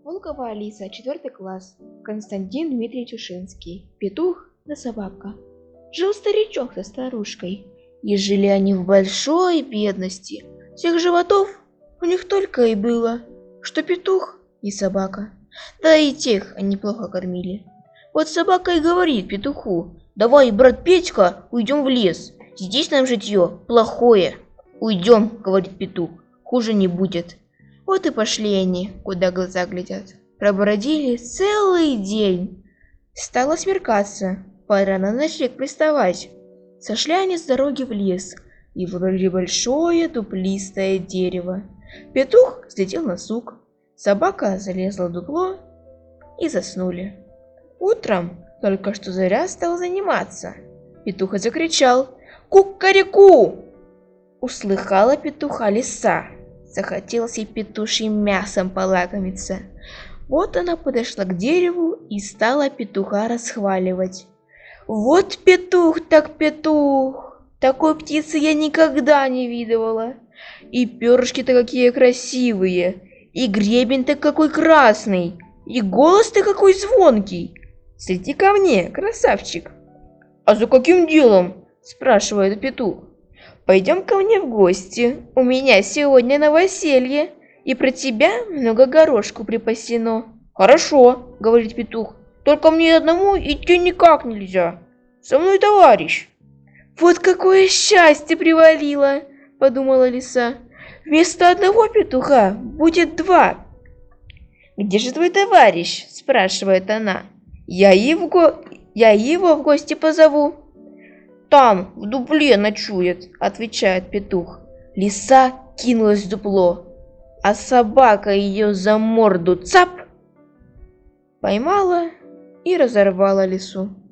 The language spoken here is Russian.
Волкова Алиса, 4 класс. Константин Дмитриевич Ушинский. Петух да собака. Жил старичок со старушкой, и жили они в большой бедности. Всех животов у них только и было, что петух и собака. Да и тех они плохо кормили. Вот собака и говорит петуху: «Давай, брат Петька, уйдем в лес. Здесь нам житье плохое». «Уйдем», — говорит петух, — «хуже не будет». Вот и пошли они, куда глаза глядят. Пробродили целый день. Стало смеркаться, пора на ночлег приставать. Сошли они с дороги в лес и выбрали большое дуплистое дерево. Петух взлетел на сук, собака залезла в дупло и заснули. Утром только что заря стал заниматься. Петух закричал: «Ку-ка-ре-ку!» Услыхала петуха лиса. Захотелось ей петушьим мясом полакомиться. Вот она подошла к дереву и стала петуха расхваливать. «Вот петух так петух! Такой птицы я никогда не видывала! И перышки-то какие красивые! И гребень-то какой красный! И голос-то какой звонкий! Слети ко мне, красавчик!» «А за каким делом?» – спрашивает петух. «Пойдем ко мне в гости, у меня сегодня новоселье, и про тебя много горошку припасено». «Хорошо», — говорит петух, — «только мне одному идти никак нельзя. Со мной товарищ». «Вот какое счастье привалило», — подумала лиса. «Вместо одного петуха будет два». «Где же твой товарищ?» — спрашивает она. Я его в гости позову». «Там, в дупле ночует», — отвечает петух. Лиса кинулась в дупло, а собака ее за морду цап поймала и разорвала лису.